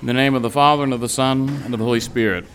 In the name of the Father, and of the Son, and of the Holy Spirit.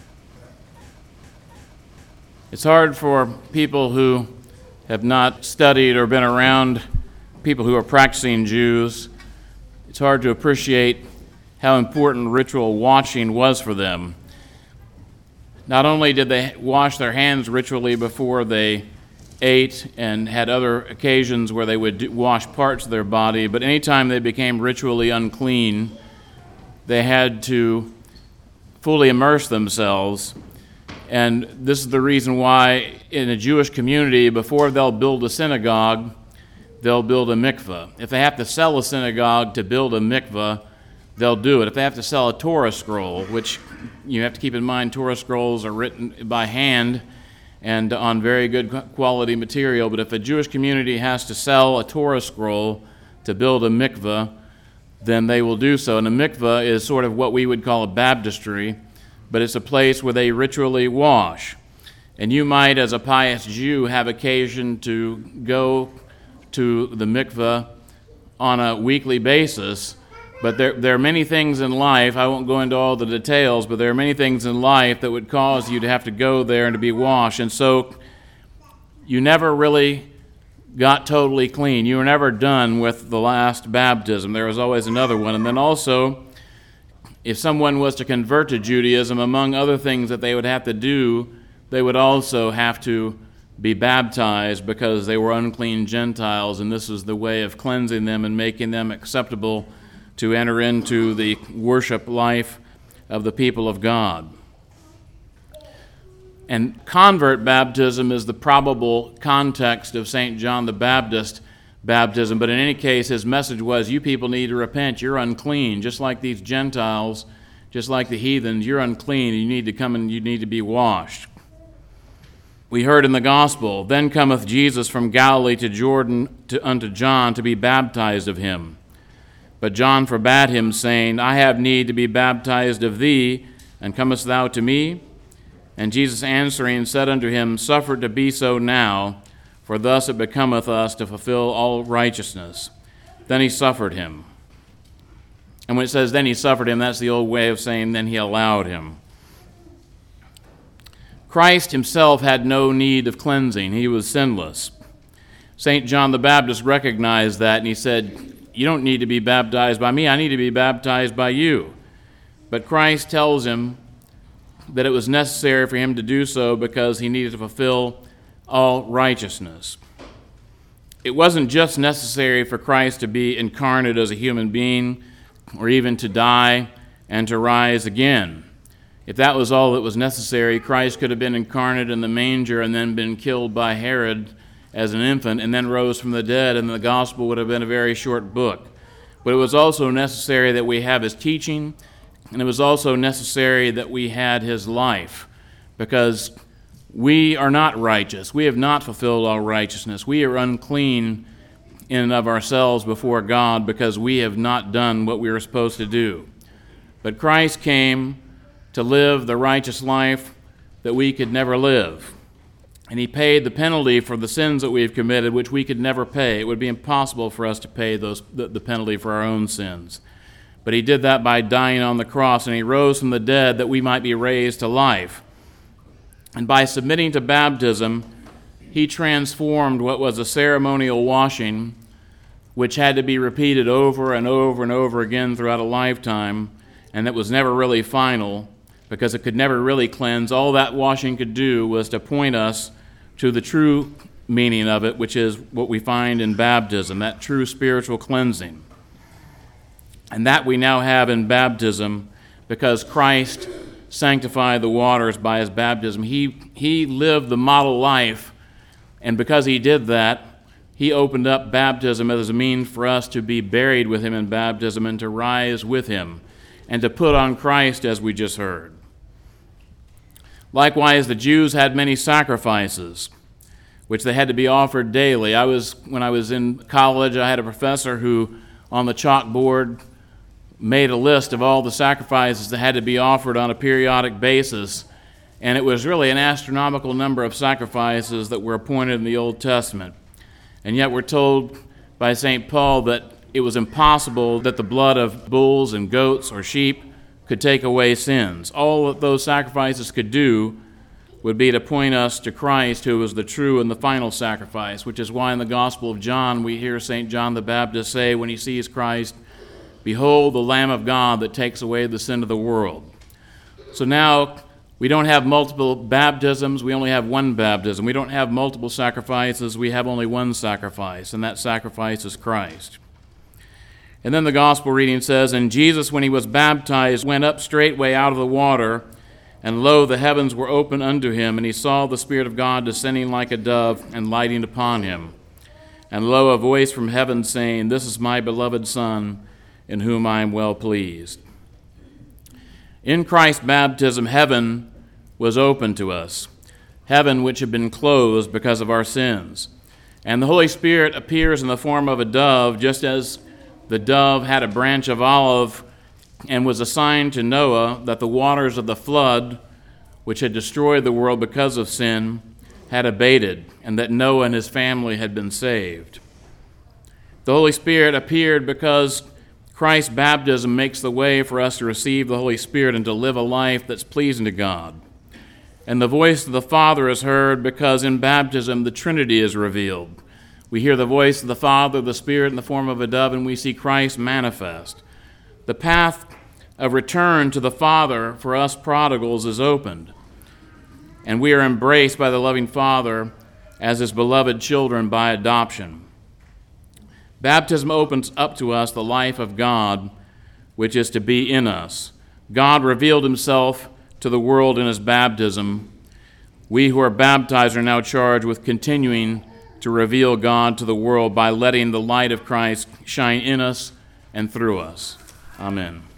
It's hard for people who have not studied or been around people who are practicing Jews. It's hard to appreciate how important ritual washing was for them. Not only did they wash their hands ritually before they ate and had other occasions where they would wash parts of their body, but anytime they became ritually unclean, they had to fully immerse themselves. And this is the reason why in a Jewish community, before they'll build a synagogue, they'll build a mikveh. If they have to sell a synagogue to build a mikveh, they'll do it. If they have to sell a Torah scroll, which you have to keep in mind, Torah scrolls are written by hand and on very good quality material, but if a Jewish community has to sell a Torah scroll to build a mikveh, then they will do so. And a mikveh is sort of what we would call a baptistry, but it's a place where they ritually wash. And you might, as a pious Jew, have occasion to go to the mikveh on a weekly basis, but there are many things in life, I won't go into all the details, but there are many things in life that would cause you to have to go there and to be washed. And so you never really got totally clean. You were never done with the last baptism. There was always another one. And then also, if someone was to convert to Judaism, among other things that they would have to do, they would also have to be baptized because they were unclean Gentiles, and this was the way of cleansing them and making them acceptable to enter into the worship life of the people of God. And convert baptism is the probable context of St. John the Baptist baptism, but in any case, his message was, you people need to repent, you're unclean, just like these Gentiles, just like the heathens, you're unclean, and you need to come and you need to be washed. We heard in the gospel, then cometh Jesus from Galilee to Jordan unto John to be baptized of him. But John forbade him, saying, I have need to be baptized of thee, and comest thou to me? And Jesus answering said unto him, Suffer it to be so now, for thus it becometh us to fulfill all righteousness. Then he suffered him. And when it says then he suffered him, that's the old way of saying then he allowed him. Christ himself had no need of cleansing. He was sinless. St. John the Baptist recognized that, and he said, you don't need to be baptized by me, I need to be baptized by you. But Christ tells him that it was necessary for him to do so because he needed to fulfill all righteousness. It wasn't just necessary for Christ to be incarnate as a human being or even to die and to rise again. If that was all that was necessary, Christ could have been incarnate in the manger and then been killed by Herod as an infant and then rose from the dead, and the gospel would have been a very short book. But it was also necessary that we have his teaching, and it was also necessary that we had his life, because we are not righteous. We have not fulfilled all righteousness. We are unclean in and of ourselves before God because we have not done what we were supposed to do. But Christ came to live the righteous life that we could never live. And he paid the penalty for the sins that we have committed, which we could never pay. It would be impossible for us to pay the penalty for our own sins. But he did that by dying on the cross, and he rose from the dead that we might be raised to life. And by submitting to baptism, he transformed what was a ceremonial washing, which had to be repeated over and over and over again throughout a lifetime, and that was never really final, because it could never really cleanse. All that washing could do was to point us to the true meaning of it, which is what we find in baptism, that true spiritual cleansing. And that we now have in baptism because Christ sanctified the waters by his baptism. He lived the model life, and because he did that, he opened up baptism as a means for us to be buried with him in baptism and to rise with him and to put on Christ, as we just heard. Likewise, the Jews had many sacrifices, which they had to be offered daily. When I was in college, I had a professor who, on the chalkboard, made a list of all the sacrifices that had to be offered on a periodic basis, and it was really an astronomical number of sacrifices that were appointed in the Old Testament. And yet we're told by St. Paul that it was impossible that the blood of bulls and goats or sheep could take away sins. All that those sacrifices could do would be to point us to Christ, who was the true and the final sacrifice, which is why in the Gospel of John we hear St. John the Baptist say when he sees Christ, "Behold the Lamb of God that takes away the sin of the world." So now we don't have multiple baptisms, we only have one baptism. We don't have multiple sacrifices, we have only one sacrifice, and that sacrifice is Christ. And then the Gospel reading says, "And Jesus, when he was baptized, went up straightway out of the water, and lo, the heavens were opened unto him, and he saw the Spirit of God descending like a dove and lighting upon him. And lo, a voice from heaven saying, This is my beloved Son, in whom I am well pleased." In Christ's baptism, heaven was open to us, heaven which had been closed because of our sins. And the Holy Spirit appears in the form of a dove, just as the dove had a branch of olive and was assigned to Noah that the waters of the flood, which had destroyed the world because of sin, had abated, and that Noah and his family had been saved. The Holy Spirit appeared because Christ's baptism makes the way for us to receive the Holy Spirit and to live a life that's pleasing to God. And the voice of the Father is heard because in baptism the Trinity is revealed. We hear the voice of the Father, the Spirit in the form of a dove, and we see Christ manifest. The path of return to the Father for us prodigals is opened, and we are embraced by the loving Father as his beloved children by adoption. Baptism opens up to us the life of God, which is to be in us. God revealed himself to the world in his baptism. We who are baptized are now charged with continuing to reveal God to the world by letting the light of Christ shine in us and through us. Amen.